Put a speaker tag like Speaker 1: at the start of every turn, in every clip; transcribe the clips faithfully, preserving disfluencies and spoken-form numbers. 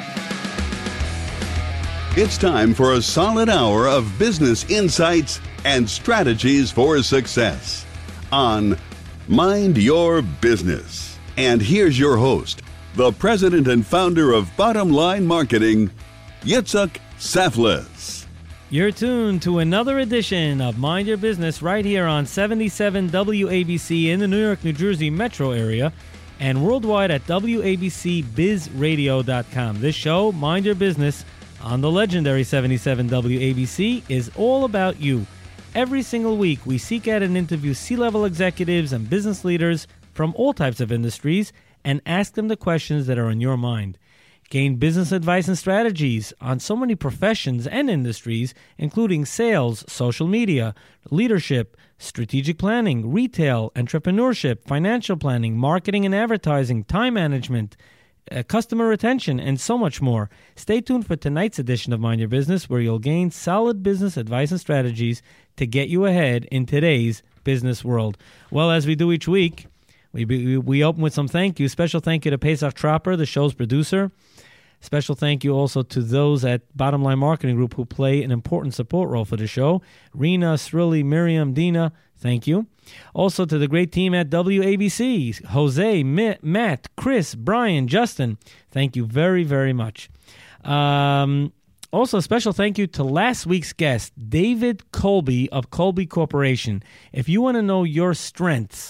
Speaker 1: It's time for a solid hour of business insights and strategies for success on Mind Your Business. And here's your host, the president and founder of Bottom Line Marketing, Yitzhak Saflis.
Speaker 2: You're tuned to another edition of Mind Your Business right here on seventy-seven W A B C in the New York, New Jersey metro area and worldwide at W A B C biz radio dot com. This show, Mind Your Business, on the legendary seventy-seven W A B C is all about you. Every single week, we seek out and interview C-level executives and business leaders from all types of industries and ask them the questions that are on your mind. Gain business advice and strategies on so many professions and industries, including sales, social media, leadership, strategic planning, retail, entrepreneurship, financial planning, marketing and advertising, time management, Uh, customer retention, and so much more. Stay tuned for tonight's edition of Mind Your Business, where you'll gain solid business advice and strategies to get you ahead in today's business world. Well, as we do each week, we we, we open with some thank you. Special thank you to Pesach Tropper, the show's producer. Special thank you also to those at Bottom Line Marketing Group who play an important support role for the show. Rena, Srilly, Miriam, Dina, thank you. Also to the great team at W A B C, Jose, Matt, Chris, Brian, Justin, thank you very, very much. Um, also, special thank you to last week's guest, David Colby of Colby Corporation. If you want to know your strengths,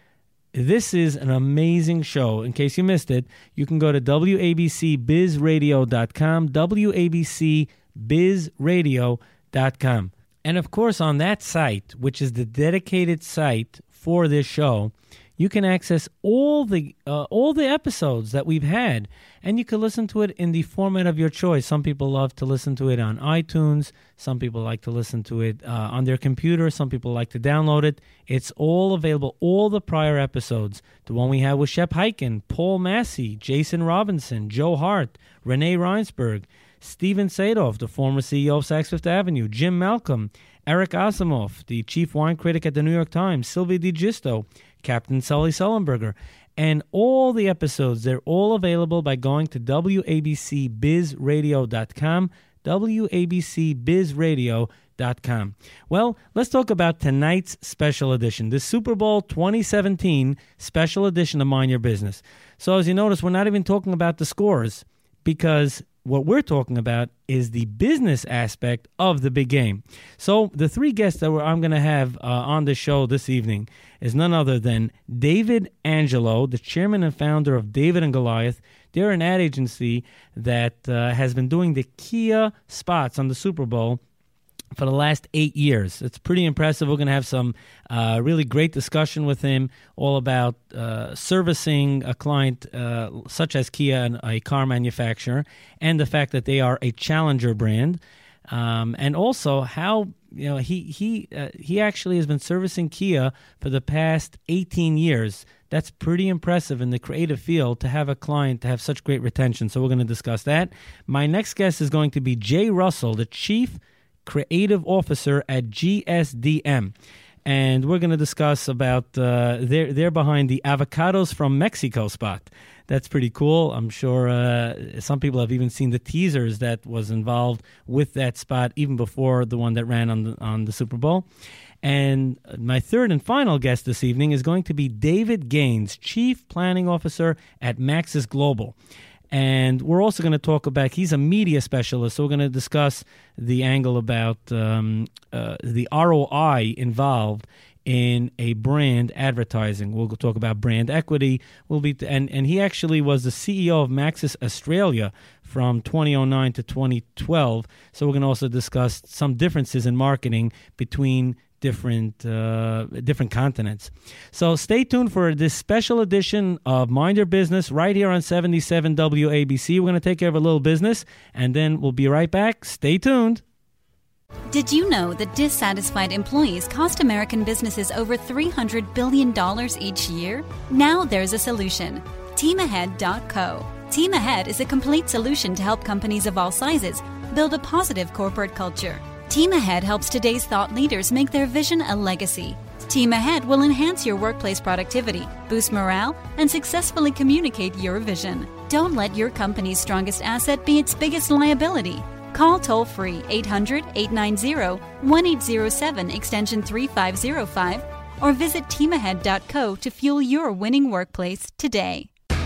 Speaker 2: this is an amazing show. In case you missed it, you can go to W A B C biz radio dot com, W A B C biz radio dot com. And of course, on that site, which is the dedicated site for this show, you can access all the uh, all the episodes that we've had, and you can listen to it in the format of your choice. Some people love to listen to it on iTunes. Some people like to listen to it uh, on their computer. Some people like to download it. It's all available, all the prior episodes. The one we had with Shep Hyken, Paul Massey, Jason Robinson, Joe Hart, Renee Reinsberg, Steven Sadoff, the former C E O of Saks Fifth Avenue, Jim Malcolm, Eric Asimov, the chief wine critic at the New York Times, Sylvia DiGisto, Captain Sully Sullenberger, and all the episodes, they're all available by going to W A B C biz radio dot com, W A B C biz radio dot com. Well, let's talk about tonight's special edition, the Super Bowl twenty seventeen special edition of Mind Your Business. So as you notice, we're not even talking about the scores, because what we're talking about is the business aspect of the big game. So the three guests that we're, I'm going to have uh, on the show this evening is none other than David Angelo, the chairman and founder of David and Goliath. They're an ad agency that uh, has been doing the Kia spots on the Super Bowl for the last eight years. It's pretty impressive. We're going to have some uh, really great discussion with him all about uh, servicing a client uh, such as Kia, a car manufacturer, and the fact that they are a challenger brand, um, and also how you know he he uh, he actually has been servicing Kia for the past eighteen years. That's pretty impressive in the creative field to have a client to have such great retention. So we're going to discuss that. My next guest is going to be Jay Russell, the chief creative officer at G S D M, and we're going to discuss about uh, they're they're behind the Avocados from Mexico spot. That's pretty cool. I'm sure uh, some people have even seen the teasers that was involved with that spot even before the one that ran on the, on the Super Bowl. And my third and final guest this evening is going to be David Gaines, chief planning officer at Maxis Global. And we're also going to talk about, he's a media specialist, so we're going to discuss the angle about um, uh, the R O I involved in a brand advertising. We'll talk about brand equity. We'll be and, and he actually was the C E O of Maxis Australia from twenty oh nine to twenty twelve. So we're going to also discuss some differences in marketing between different uh, different continents. So stay tuned for this special edition of Mind Your Business right here on seventy-seven W A B C. We're going to take care of a little business, and then we'll be right back. Stay tuned.
Speaker 3: Did you know that dissatisfied employees cost American businesses over three hundred billion dollars each year? Now there's a solution. Team Ahead dot co. Team Ahead is a complete solution to help companies of all sizes build a positive corporate culture. Team Ahead helps today's thought leaders make their vision a legacy. Team Ahead will enhance your workplace productivity, boost morale, and successfully communicate your vision. Don't let your company's strongest asset be its biggest liability. Call toll-free eight hundred, eight nine zero, one eight zero seven extension three five zero five or visit team ahead dot co to fuel your winning workplace today.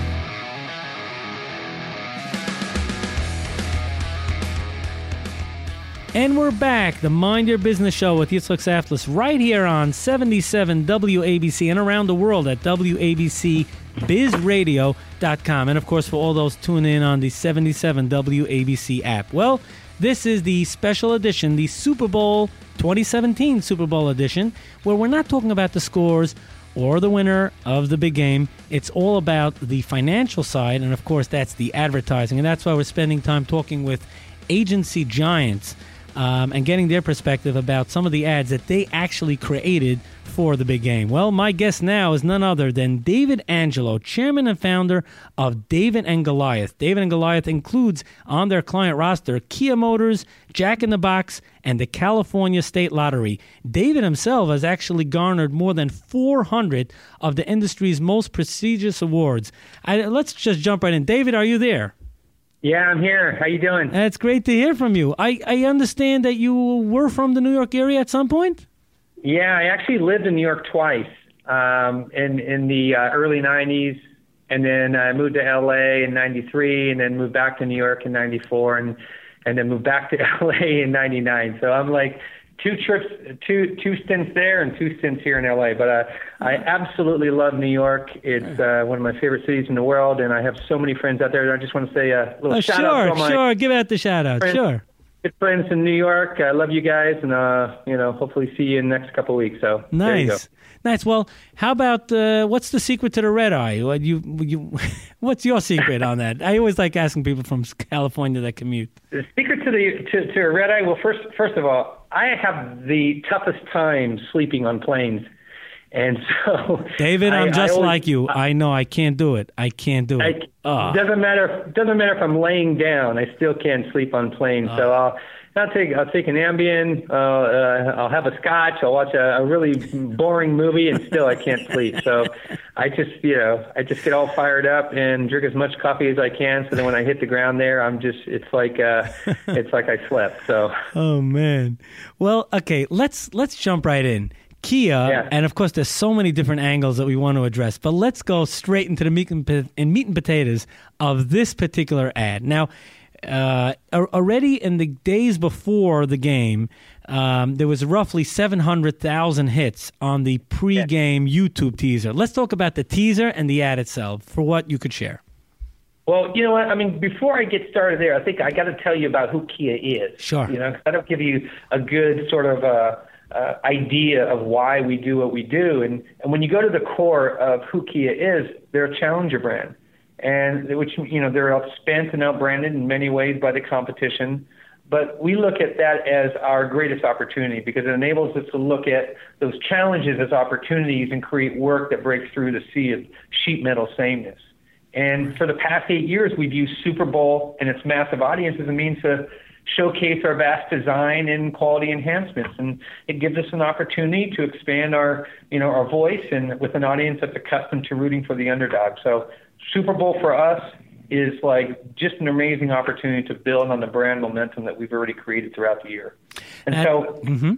Speaker 2: And we're back, the Mind Your Business Show with Yitzchak Saftlis, right here on seventy-seven W A B C and around the world at W A B C biz radio dot com. And, of course, for all those tuning in on the seventy-seven W A B C app. Well, this is the special edition, the Super Bowl twenty seventeen Super Bowl edition, where we're not talking about the scores or the winner of the big game. It's all about the financial side, and, of course, that's the advertising. And that's why we're spending time talking with agency giants Um, and getting their perspective about some of the ads that they actually created for the big game. Well, my guest now is none other than David Angelo, chairman and founder of David and Goliath. David and Goliath includes on their client roster Kia Motors, Jack in the Box, and the California State Lottery. David himself has actually garnered more than four hundred of the industry's most prestigious awards. I, let's just jump right in. David, are you there?
Speaker 4: Yeah, I'm here. How you doing?
Speaker 2: It's great to hear from you. I, I understand that you were from the New York area at some point?
Speaker 4: Yeah, I actually lived in New York twice, um, in, in the uh, early nineties, and then I moved to L A in ninety-three, and then moved back to New York in ninety-four, and, and then moved back to L A in ninety-nine. So I'm like two trips, two two stints there and two stints here in L A. But uh, I absolutely love New York. It's uh, one of my favorite cities in the world, and I have so many friends out there. I just want to say a little
Speaker 2: oh,
Speaker 4: shout
Speaker 2: sure,
Speaker 4: out to all my
Speaker 2: sure. Give out the shout out.
Speaker 4: friends,
Speaker 2: Sure.
Speaker 4: good friends in New York. I love you guys, and uh, you know, hopefully see you in the next couple of weeks. So
Speaker 2: nice.
Speaker 4: There you go.
Speaker 2: Nice. Well, how about uh, what's the secret to the red eye? What you, you, what's your secret on that? I always like asking people from California that commute.
Speaker 4: The secret to the to, to a red eye. Well, first first of all, I have the toughest time sleeping on planes, and so
Speaker 2: David, I'm
Speaker 4: I,
Speaker 2: just
Speaker 4: I always,
Speaker 2: like you. I know I can't do it. I can't do
Speaker 4: I,
Speaker 2: it. Oh.
Speaker 4: Doesn't matter. Doesn't matter if I'm laying down. I still can't sleep on planes.
Speaker 2: Oh.
Speaker 4: So I'll. I'll take I'll take an Ambien. Uh, uh, I'll have a scotch. I'll watch a, a really boring movie, and still I can't sleep. So I just you know I just get all fired up and drink as much coffee as I can. So then when I hit the ground there, I'm just it's like uh, it's like I slept. So
Speaker 2: oh man, well okay, let's let's jump right in. Kia,
Speaker 4: yeah.
Speaker 2: And of course, there's so many different angles that we want to address, but let's go straight into the meat and, and meat and potatoes of this particular ad. Now. Uh, already in the days before the game, um, there was roughly seven hundred thousand hits on the pre-game yeah. YouTube teaser. Let's talk about the teaser and the ad itself for what you could share.
Speaker 4: Well, you know what? I mean, before I get started there, I think I got to tell you about who Kia is.
Speaker 2: Sure.
Speaker 4: You know, 'cause that'll give you a good sort of uh, uh, idea of why we do what we do. And, and when you go to the core of who Kia is, they're a challenger brand. And which, you know, they're outspent and outbranded in many ways by the competition. But we look at that as our greatest opportunity because it enables us to look at those challenges as opportunities and create work that breaks through the sea of sheet metal sameness. And for the past eight years, we've used Super Bowl and its massive audience as a means to showcase our vast design and quality enhancements. And it gives us an opportunity to expand our, you know, our voice and with an audience that's accustomed to rooting for the underdog. So Super Bowl for us is like just an amazing opportunity to build on the brand momentum that we've already created throughout the year. And
Speaker 2: uh,
Speaker 4: so,
Speaker 2: mm-hmm.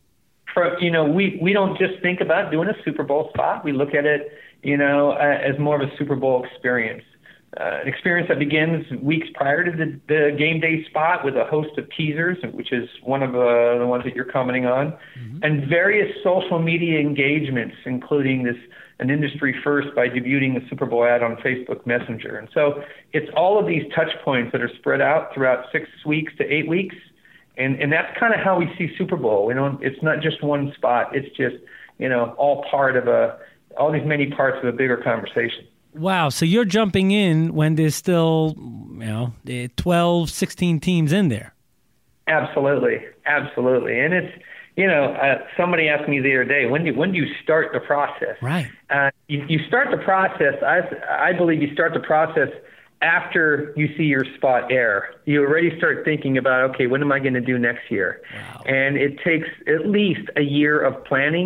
Speaker 4: for, you know, we, we don't just think about doing a Super Bowl spot. We look at it, you know, uh, as more of a Super Bowl experience. Uh, an experience that begins weeks prior to the, the game day spot with a host of teasers, which is one of uh, the ones that you're commenting on, mm-hmm. and various social media engagements, including this an industry first by debuting the Super Bowl ad on Facebook Messenger. And so it's all of these touch points that are spread out throughout six weeks to eight weeks. And, and that's kind of how we see Super Bowl. You know, it's not just one spot. It's just, you know, all part of a, all these many parts of a bigger conversation.
Speaker 2: Wow. So you're jumping in when there's still, you know, twelve, sixteen teams in there.
Speaker 4: Absolutely. Absolutely. And it's, you know, uh, somebody asked me the other day, when do when do you start the process?
Speaker 2: Right.
Speaker 4: Uh, you, you start the process. I I believe you start the process after you see your spot air. You already start thinking about, okay, what am I going to do next year?
Speaker 2: Wow.
Speaker 4: And it takes at least a year of planning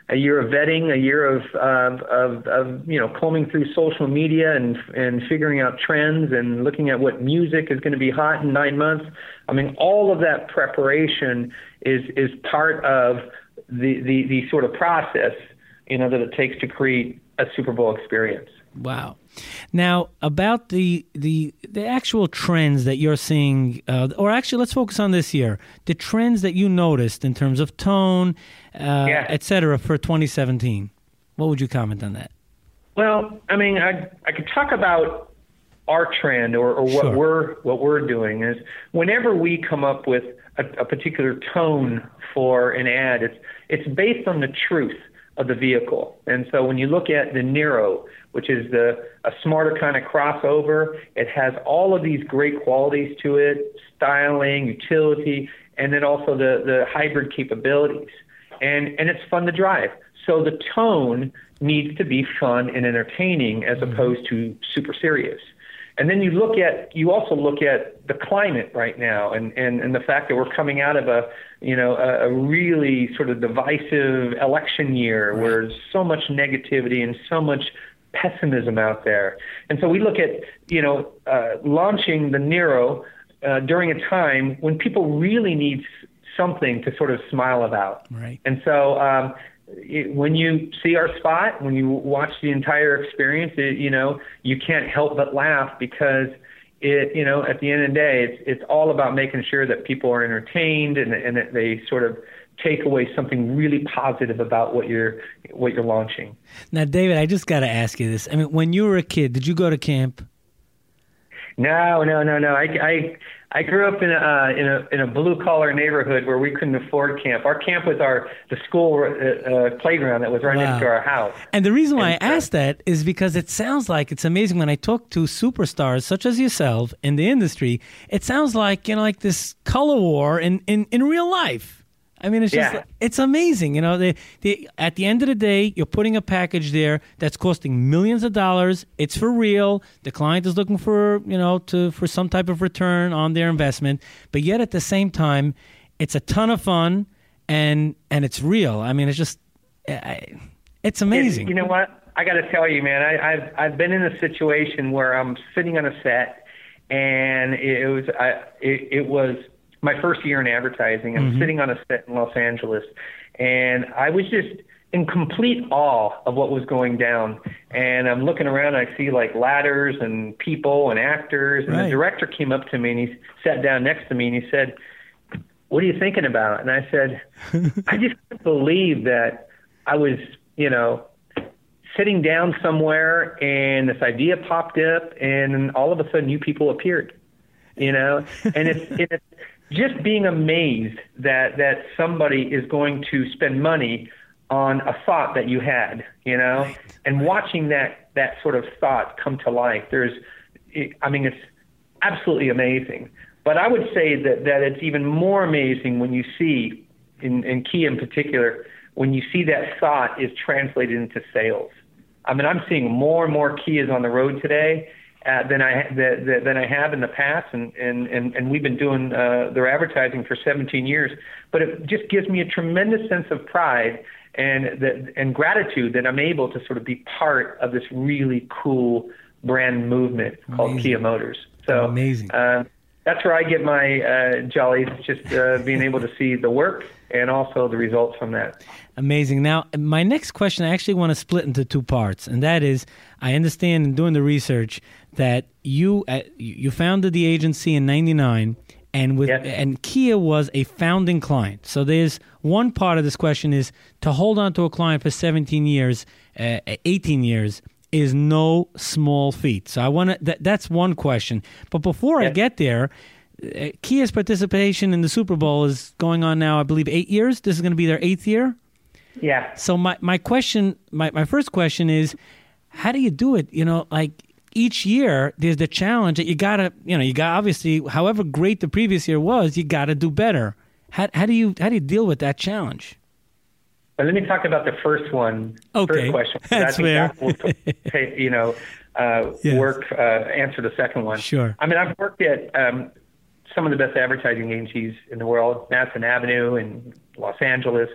Speaker 4: a year of vetting, a year of, of, of, of you know, combing through social media and and figuring out trends and looking at what music is going to be hot in nine months. I mean, all of that preparation is is part of the, the, the sort of process, you know, that it takes to create a Super Bowl experience.
Speaker 2: Wow. Now, about the the the actual trends that you're seeing, uh, or actually, let's focus on this year. The trends that you noticed in terms of tone, uh,
Speaker 4: yeah.
Speaker 2: et cetera, for twenty seventeen. What would you comment on that?
Speaker 4: Well, I mean, I I could talk about our trend or, or what
Speaker 2: Sure.
Speaker 4: we're what we're doing is whenever we come up with a, a particular tone for an ad, it's it's based on the truth of the vehicle. And so when you look at the Nero, which is the a smarter kind of crossover, it has all of these great qualities to it, styling, utility, and then also the, the hybrid capabilities. And and it's fun to drive. So the tone needs to be fun and entertaining as opposed to super serious. And then you look at, you also look at the climate right now and, and, and the fact that we're coming out of a, you know, a, a really sort of divisive election year where there's so much negativity and so much pessimism out there. And so we look at, you know, uh, launching the Nero uh, during a time when people really need something to sort of smile about.
Speaker 2: Right.
Speaker 4: And so, um, It, when you see our spot, when you watch the entire experience, it, you know, you can't help but laugh because it, you know, at the end of the day, it's it's all about making sure that people are entertained and, and that they sort of take away something really positive about what you're what you're launching.
Speaker 2: Now, David, I just got to ask you this. I mean, when you were a kid, did you go to camp?
Speaker 4: No, no, no, no. I, I, I grew up in a, uh, in a in a blue collar neighborhood where we couldn't afford camp. Our camp was our the school uh, uh, playground that was right
Speaker 2: Wow.
Speaker 4: next to our house.
Speaker 2: And the reason why
Speaker 4: And,
Speaker 2: I asked that is because it sounds like it's amazing when I talk to superstars such as yourself in the industry. It sounds like, you know, like this color war in, in, in real life. I mean, it's just,
Speaker 4: Yeah.
Speaker 2: it's amazing. You know, they, they, at the end of the day, you're putting a package there that's costing millions of dollars. It's for real. The client is looking for, you know, to for some type of return on their investment. But yet at the same time, it's a ton of fun and and it's real. I mean, it's just, I, it's amazing.
Speaker 4: It, you know what? I got to tell you, man, I, I've I've been in a situation where I'm sitting on a set and it was I it, it was my first year in advertising. I'm mm-hmm. sitting on a set in Los Angeles, and I was just in complete awe of what was going down. And I'm looking around, and I see like ladders and people and actors. And right. the director came up to me, and he sat down next to me, and he said, "What are you thinking about?" And I said, "I just couldn't believe that I was, you know, sitting down somewhere, and this idea popped up, and all of a sudden, you people appeared." You know, and it's it's just being amazed that that somebody is going to spend money on a thought that you had, you know, right. and watching that that sort of thought come to life. There's, I mean, it's absolutely amazing. But I would say that that it's even more amazing when you see, in, in Kia in particular, when you see that thought is translated into sales. I mean, I'm seeing more and more Kias on the road today. Uh, than I that, that, than I have in the past, and and, and, and we've been doing uh, their advertising for seventeen years. But it just gives me a tremendous sense of pride and that and gratitude that I'm able to sort of be part of this really cool brand movement amazing. Called Kia Motors. So
Speaker 2: amazing.
Speaker 4: Uh, that's where I get my uh, jollies, just uh, being able to see the work and also the results from that.
Speaker 2: Amazing. Now, my next question, I actually want to split into two parts, and that is, I understand in doing the research that you uh, you founded the agency in ninety-nine, and with
Speaker 4: yes.
Speaker 2: and Kia was a founding client. So there's one part of this question is to hold on to a client for seventeen years, uh, eighteen years, is no small feat. So I want to. That, that's one question. But before yes. I get there, uh, Kia's participation in the Super Bowl is going on now, I believe, eight years. This is going to be their eighth year.
Speaker 4: Yeah.
Speaker 2: So my my question, my my first question is, how do you do it? You know, like each year there's the challenge that you gotta, you know, you got obviously, however great the previous year was, you got to do better. How how do you how do you deal with that challenge?
Speaker 4: Well, let me talk about the first one.
Speaker 2: Okay,
Speaker 4: first question.
Speaker 2: that's
Speaker 4: I think
Speaker 2: fair.
Speaker 4: That will, you know, uh,
Speaker 2: yes.
Speaker 4: work uh, answer the second one.
Speaker 2: Sure.
Speaker 4: I mean, I've worked at um, some of the best advertising agencies in the world, Madison Avenue in Los Angeles,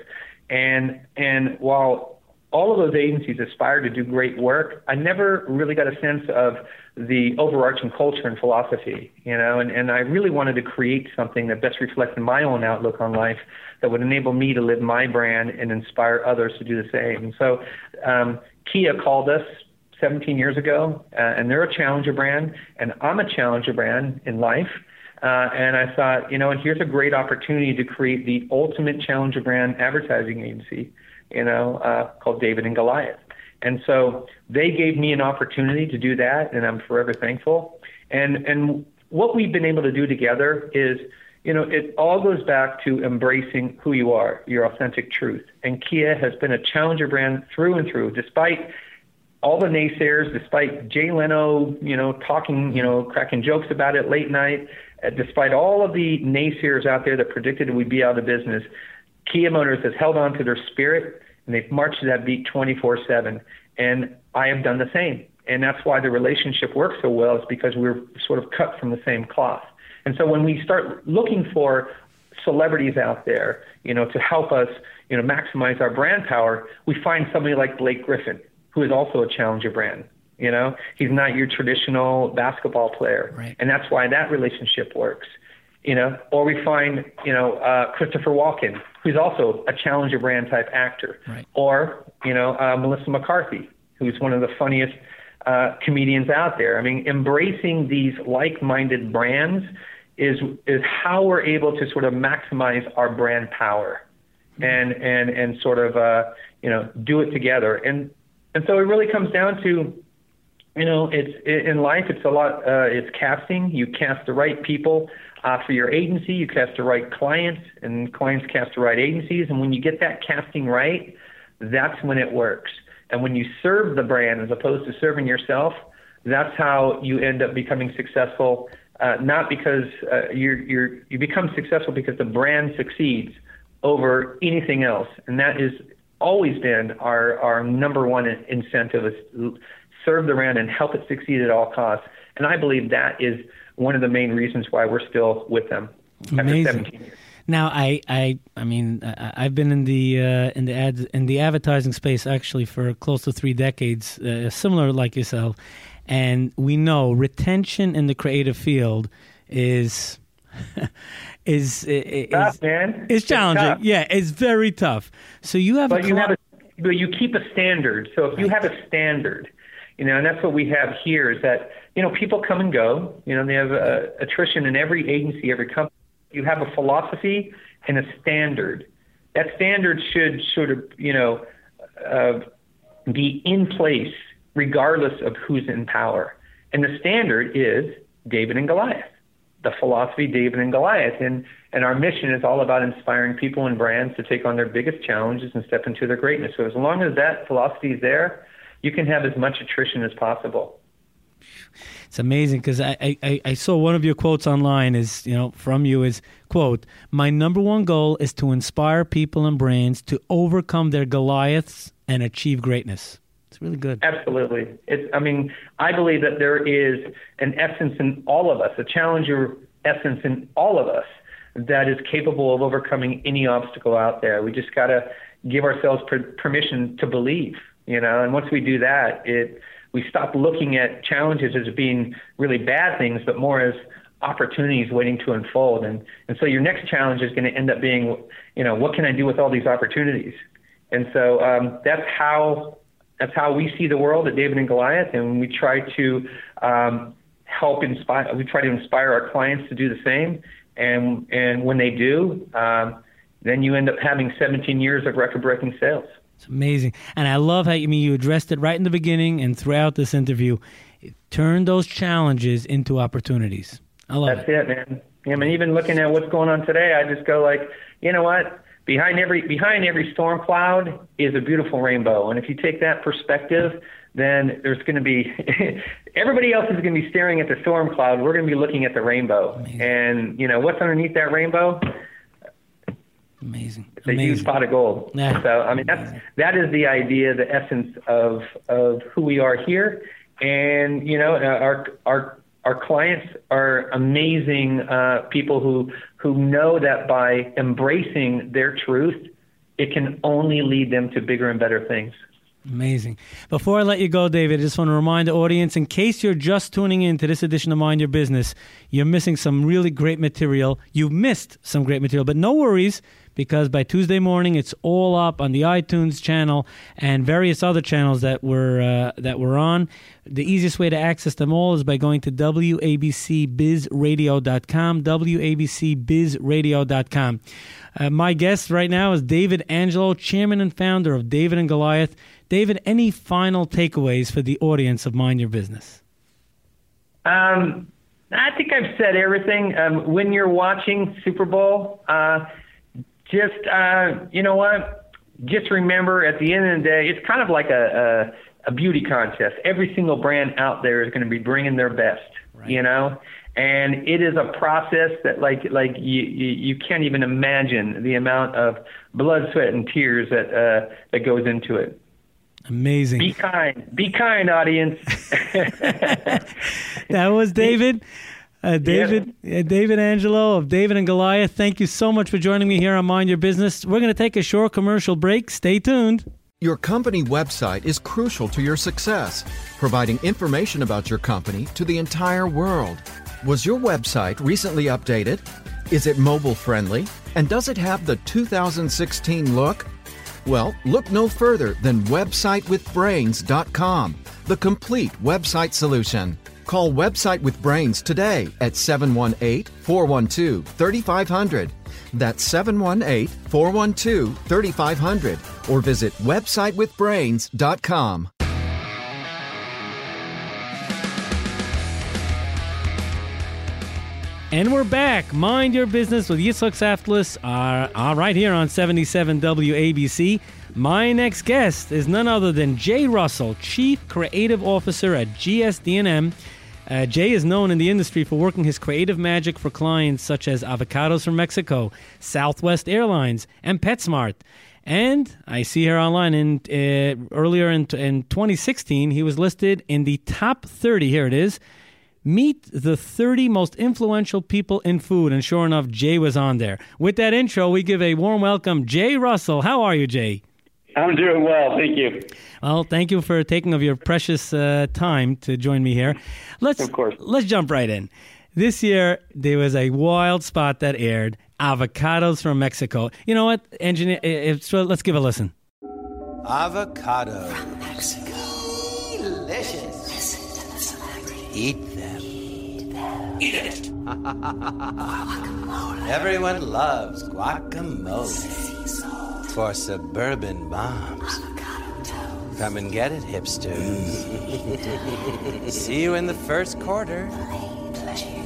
Speaker 4: And and while all of those agencies aspire to do great work, I never really got a sense of the overarching culture and philosophy, you know, and, and I really wanted to create something that best reflected my own outlook on life that would enable me to live my brand and inspire others to do the same. And so um, Kia called us seventeen years ago, uh, and they're a challenger brand, and I'm a challenger brand in life. Uh, and I thought, you know, and here's a great opportunity to create the ultimate challenger brand advertising agency, you know, uh, called David and Goliath. And so they gave me an opportunity to do that, and I'm forever thankful. And and what we've been able to do together is, you know, it all goes back to embracing who you are, your authentic truth. And Kia has been a challenger brand through and through, despite all the naysayers, despite Jay Leno, you know, talking, you know, cracking jokes about it late night, uh, despite all of the naysayers out there that predicted we'd be out of business, Kia Motors has held on to their spirit, and they've marched to that beat twenty-four seven. And I have done the same. And that's why the relationship works so well, is because we're sort of cut from the same cloth. And so when we start looking for celebrities out there, you know, to help us, you know, maximize our brand power, we find somebody like Blake Griffin, who is also a challenger brand. You know, he's not your traditional basketball player.
Speaker 2: Right.
Speaker 4: And that's why that relationship works. You know, or we find, you know, uh, Christopher Walken, who's also a challenger brand type actor.
Speaker 2: Right.
Speaker 4: Or, you know, uh, Melissa McCarthy, who's one of the funniest uh, comedians out there. I mean, embracing these like-minded brands is is how we're able to sort of maximize our brand power and and and sort of, uh, you know, do it together. And and so it really comes down to, you know, it's in life, it's a lot, uh, it's casting. You cast the right people uh, for your agency. You cast the right clients, and clients cast the right agencies. And when you get that casting right, that's when it works. And when you serve the brand as opposed to serving yourself, that's how you end up becoming successful. Uh, not because uh, you're, you're, you become successful because the brand succeeds over anything else. And that has always been our, our number one incentive, is serve the brand and help it succeed at all costs. And I believe that is one of the main reasons why we're still with them after
Speaker 2: Amazing.
Speaker 4: seventeen years.
Speaker 2: Now, I, I, I mean, I, I've been in the uh, in the ads in the advertising space actually for close to three decades, uh, similar like yourself, and we know retention in the creative field is is is,
Speaker 4: tough, man.
Speaker 2: is challenging.
Speaker 4: It's tough.
Speaker 2: Yeah, it's very tough. So you have,
Speaker 4: but
Speaker 2: a
Speaker 4: you
Speaker 2: cl-
Speaker 4: have a, but you keep a standard. So if you have a standard, you know, and that's what we have here, is that, you know, people come and go. You know, they have uh, attrition in every agency, every company. You have a philosophy and a standard. That standard should sort of, you know, uh, be in place regardless of who's in power. And the standard is David and Goliath, the philosophy David and Goliath. And, and our mission is all about inspiring people and brands to take on their biggest challenges and step into their greatness. So as long as that philosophy is there, you can have as much attrition as possible.
Speaker 2: It's amazing because I, I, I saw one of your quotes online is, you know, from you is, quote, "My number one goal is to inspire people and brands to overcome their Goliaths and achieve greatness." It's really good.
Speaker 4: Absolutely. It's, I mean, I believe that there is an essence in all of us, a challenger essence in all of us that is capable of overcoming any obstacle out there. We just got to give ourselves per- permission to believe, you know, and once we do that, it we stop looking at challenges as being really bad things, but more as opportunities waiting to unfold. And, and so your next challenge is going to end up being, you know, what can I do with all these opportunities? And so um, that's how that's how we see the world at David and Goliath, and we try to um, help inspire. We try to inspire our clients to do the same. And and when they do, um, then you end up having seventeen years of record-breaking sales.
Speaker 2: It's amazing. And I love how you I mean you addressed it right in the beginning and throughout this interview. Turn those challenges into opportunities. I love
Speaker 4: That's
Speaker 2: it.
Speaker 4: That's it, man. I mean, even looking at what's going on today, I just go like, you know what? Behind every behind every storm cloud is a beautiful rainbow. And if you take that perspective, then there's going to be everybody else is going to be staring at the storm cloud. We're going to be looking at the rainbow. Amazing. And you know what's underneath that rainbow?
Speaker 2: Amazing.
Speaker 4: It's a
Speaker 2: Amazing.
Speaker 4: huge pot of gold.
Speaker 2: Yeah.
Speaker 4: So I mean that's that is the idea, the essence of of who we are here. And you know our our our clients are amazing uh, people who who know that by embracing their truth, it can only lead them to bigger and better things.
Speaker 2: Amazing. Before I let you go, David, I just want to remind the audience, in case you're just tuning in to this edition of Mind Your Business, you're missing some really great material. You've missed some great material, but no worries, because by Tuesday morning, it's all up on the iTunes channel and various other channels that we're, uh, that we're on. The easiest way to access them all is by going to W A B C biz radio dot com, W A B C biz radio dot com. Uh, my guest right now is David Angelo, chairman and founder of David and Goliath. David, any final takeaways for the audience of Mind Your Business?
Speaker 4: Um, I think I've said everything. Um, when you're watching Super Bowl, uh, just, uh, you know what? Just remember, at the end of the day, it's kind of like a, a, a beauty contest. Every single brand out there is going to be bringing their best, right. you know? And it is a process that, like, like you, you, you can't even imagine the amount of blood, sweat, and tears that uh, that goes into it.
Speaker 2: Amazing.
Speaker 4: Be kind. Be kind, audience.
Speaker 2: That was David. Uh, David yeah. uh, David Angelo of David and Goliath. Thank you so much for joining me here on Mind Your Business. We're going to take a short commercial break. Stay tuned.
Speaker 5: Your company website is crucial to your success, providing information about your company to the entire world. Was your website recently updated? Is it mobile friendly? And does it have the two thousand sixteen look? Well, look no further than website with brains dot com, the complete website solution. Call Website with Brains today at seven one eight, four one two, three five zero zero. That's seven one eight, four one two, three five zero zero. Or visit website with brains dot com.
Speaker 2: And we're back. Mind Your Business with Yitzhak Saftlis, uh, uh, right here on seventy-seven W A B C. My next guest is none other than Jay Russell, Chief Creative Officer at G S D and M. Uh, Jay is known in the industry for working his creative magic for clients such as Avocados from Mexico, Southwest Airlines, and PetSmart. And I see here online, in, uh, earlier in, in twenty sixteen, he was listed in the top thirty. Here it is. Meet the thirty most influential people in food. And sure enough, Jay was on there. With that intro, we give a warm welcome, Jay Russell. How are you, Jay?
Speaker 6: I'm doing well, thank you.
Speaker 2: Well, thank you for taking of your precious uh, time to join me here. Let's,
Speaker 6: of course.
Speaker 2: Let's jump right in. This year, there was a wild spot that aired, Avocados from Mexico. You know what, engineer? If, so let's give a listen.
Speaker 7: Avocado from Mexico. Delicious. Listen to the celebrity. Eat them. Eat them. Eat it. Guacamole. Everyone loves guacamole. For suburban moms. Come and get it, hipster. See you in the first quarter. Play,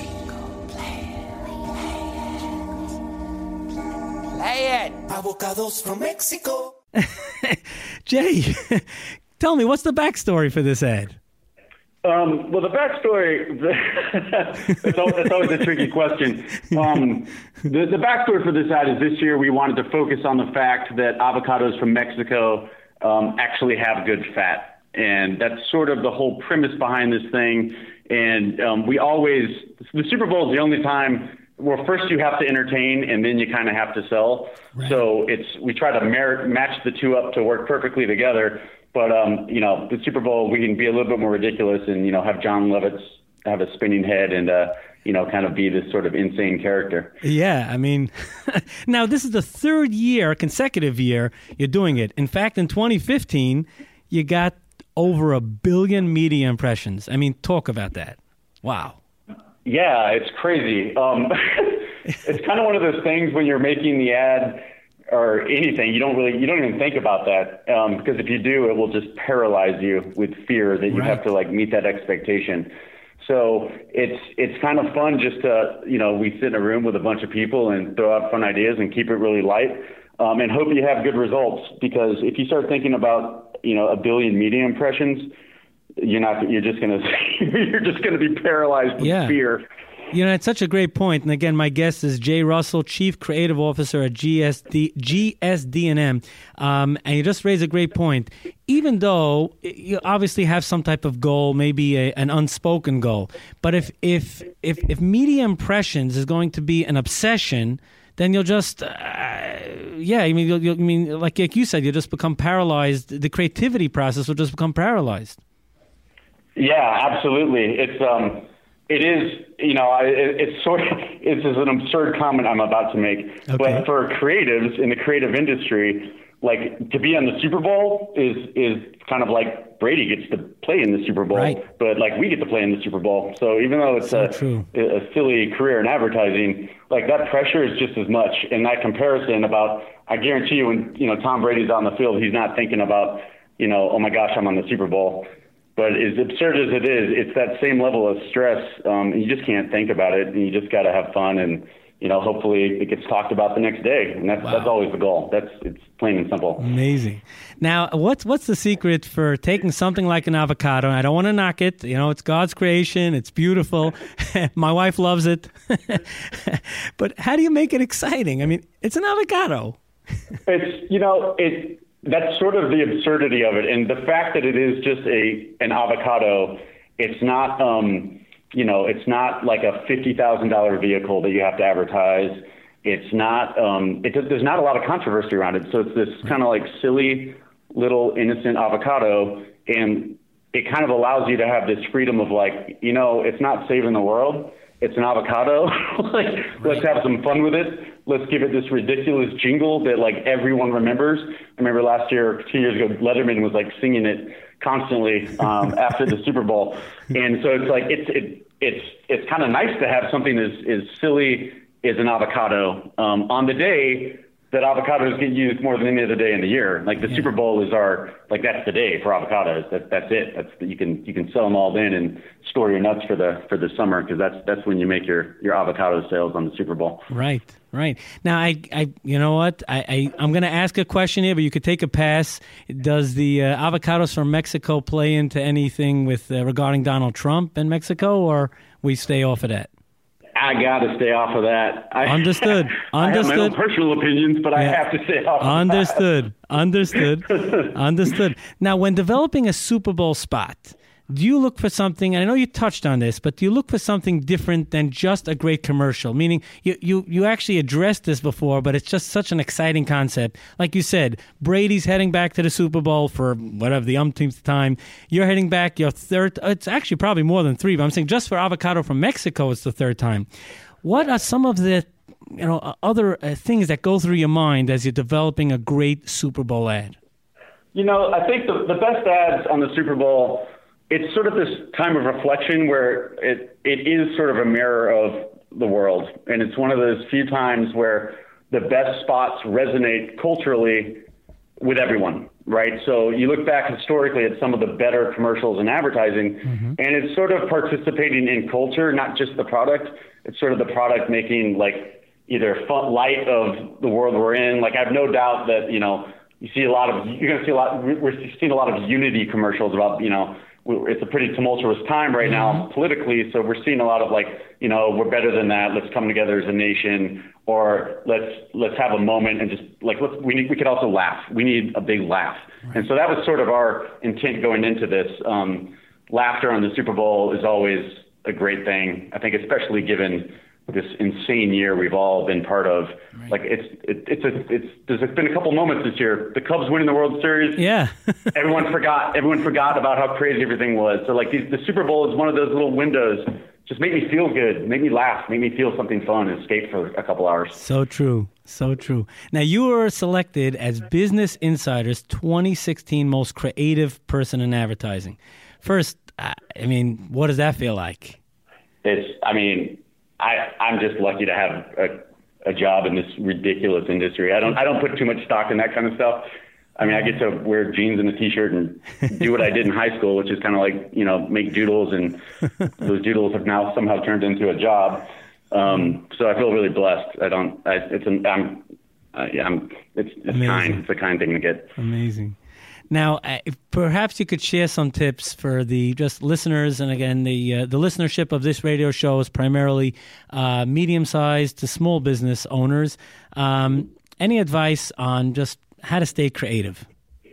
Speaker 7: play, play it. Avocados from Mexico.
Speaker 2: Jay, tell me, what's the backstory for this ad?
Speaker 6: Um, well, the backstory, it's, always, it's always a tricky question. Um, the, the backstory for this ad is this year we wanted to focus on the fact that avocados from Mexico um, actually have good fat. And that's sort of the whole premise behind this thing. And um, we always, the Super Bowl is the only time, well, first you have to entertain and then you kind of have to sell. Right. So it's we try to merit, match the two up to work perfectly together. But, um, you know, the Super Bowl, we can be a little bit more ridiculous and, you know, have John Lovitz have a spinning head and, uh, you know, kind of be this sort of insane character.
Speaker 2: Yeah, I mean, now this is the third year, consecutive year, you're doing it. In fact, in twenty fifteen, you got over a billion media impressions. I mean, talk about that. Wow.
Speaker 6: Yeah, it's crazy. Um, it's kind of one of those things when you're making the ad or anything, you don't really, you don't even think about that um, because if you do, it will just paralyze you with fear that you right. have to like meet that expectation. So it's it's kind of fun just to, you know, we sit in a room with a bunch of people and throw out fun ideas and keep it really light um, and hope you have good results. Because if you start thinking about, you know, a billion media impressions, you're not, you're just going to, you're just going to be paralyzed with
Speaker 2: yeah.
Speaker 6: fear.
Speaker 2: You know, it's such a great point. And again, my guest is Jay Russell, Chief Creative Officer at G S D, G S D and M. Um, and you just raised a great point. Even though you obviously have some type of goal, maybe a, an unspoken goal, but if, if if if media impressions is going to be an obsession, then you'll just, uh, yeah, I mean, you'll, you'll, I mean, like, like you said, you'll just become paralyzed. The creativity process will just become paralyzed.
Speaker 6: Yeah, absolutely. It's um, it is. You know, I, it, it's sort of it's an absurd comment I'm about to make,
Speaker 2: okay.
Speaker 6: but for creatives in the creative industry, like to be on the Super Bowl is is kind of like Brady gets to play in the Super Bowl,
Speaker 2: right.
Speaker 6: but like we get to play in the Super Bowl. So even though it's
Speaker 2: so
Speaker 6: a,
Speaker 2: true.
Speaker 6: a silly career in advertising, like that pressure is just as much. And that comparison about, I guarantee you, when you know Tom Brady's on the field, he's not thinking about, you know, oh my gosh, I'm on the Super Bowl. But as absurd as it is, it's that same level of stress. Um, you just can't think about it, and you just got to have fun. And you know, hopefully, it gets talked about the next day, and that's wow. that's always the goal. That's it's plain and simple.
Speaker 2: Amazing. Now, what's what's the secret for taking something like an avocado? I don't want to knock it. You know, it's God's creation. It's beautiful. My wife loves it. But how do you make it exciting? I mean, it's an avocado.
Speaker 6: It's you know it. That's sort of the absurdity of it, and the fact that it is just a an avocado. It's not, um, you know, it's not like a fifty thousand dollar vehicle that you have to advertise. It's not. Um, it, there's not a lot of controversy around it, so it's this kind of like silly little innocent avocado, and it kind of allows you to have this freedom of like, you know, it's not saving the world. It's an avocado. Like, right. Let's have some fun with it. Let's give it this ridiculous jingle that like everyone remembers. I remember last year, two years ago, Letterman was like singing it constantly um, after the Super Bowl. And so it's like, it's, it, it's, it's kind of nice to have something as, as silly as an avocado um, on the day that avocados get used more than any other day in the year. Like the yeah. Super Bowl is our, like that's the day for avocados. That, that's it. That's the, you can you can sell them all in and store your nuts for the for the summer, because that's that's when you make your, your avocado sales on the Super Bowl.
Speaker 2: Right, right. Now I, I you know what I, I I'm going to ask a question here, but you could take a pass. Does the uh, avocados from Mexico play into anything with uh, regarding Donald Trump and Mexico, or we stay off of that?
Speaker 6: I got to stay off of that. I,
Speaker 2: Understood. Understood.
Speaker 6: I have my own personal opinions, but yeah. I have to stay off
Speaker 2: Understood.
Speaker 6: of that.
Speaker 2: Understood. Understood. Understood. Now, when developing a Super Bowl spot, do you look for something, and I know you touched on this, but do you look for something different than just a great commercial? Meaning, you, you, you actually addressed this before, but it's just such an exciting concept. Like you said, Brady's heading back to the Super Bowl for whatever, the umpteenth time. You're heading back your third, it's actually probably more than three, but I'm saying just for avocado from Mexico, it's the third time. What are some of the you know, other uh, things that go through your mind as you're developing a great Super Bowl ad?
Speaker 6: You know, I think the, the best ads on the Super Bowl, it's sort of this time of reflection where it, it is sort of a mirror of the world. And it's one of those few times where the best spots resonate culturally with everyone, right? So you look back historically at some of the better commercials in advertising, mm-hmm. and it's sort of participating in culture, not just the product. It's sort of the product making like either fun, light of the world we're in. Like I have no doubt that, you know, you see a lot of, you're going to see a lot, we're seeing a lot of unity commercials about, you know, it's a pretty tumultuous time right now politically, so we're seeing a lot of like, you know, we're better than that. Let's come together as a nation, or let's let's have a moment and just like let's we need we could also laugh. We need a big laugh, right. And so that was sort of our intent going into this. Um, laughter on the Super Bowl is always a great thing. I think, especially given this insane year we've all been part of. Right. Like it's it, it's a it's there's been a couple moments this year. The Cubs winning the World Series.
Speaker 2: Yeah.
Speaker 6: everyone forgot. Everyone forgot about how crazy everything was. So like these, the Super Bowl is one of those little windows. Just make me feel good, make me laugh, make me feel something fun, and escape for a couple hours.
Speaker 2: So true, so true. Now you were selected as Business Insider's twenty sixteen Most Creative Person in Advertising. First, I mean, what does that feel like?
Speaker 6: It's. I mean. I, I'm just lucky to have a, a job in this ridiculous industry. I don't I don't put too much stock in that kind of stuff. I mean, I get to wear jeans and a T-shirt and do what I did in high school, which is kind of like, you know, make doodles, and those doodles have now somehow turned into a job. Um, so I feel really blessed. I don't. I, it's an. I'm. Uh, yeah. I'm. It's, it's kind. It's a kind thing to get.
Speaker 2: Amazing. Now, uh, perhaps you could share some tips for the just listeners, and again, the uh, the listenership of this radio show is primarily uh, medium-sized to small business owners. Um, any advice on just how to stay creative?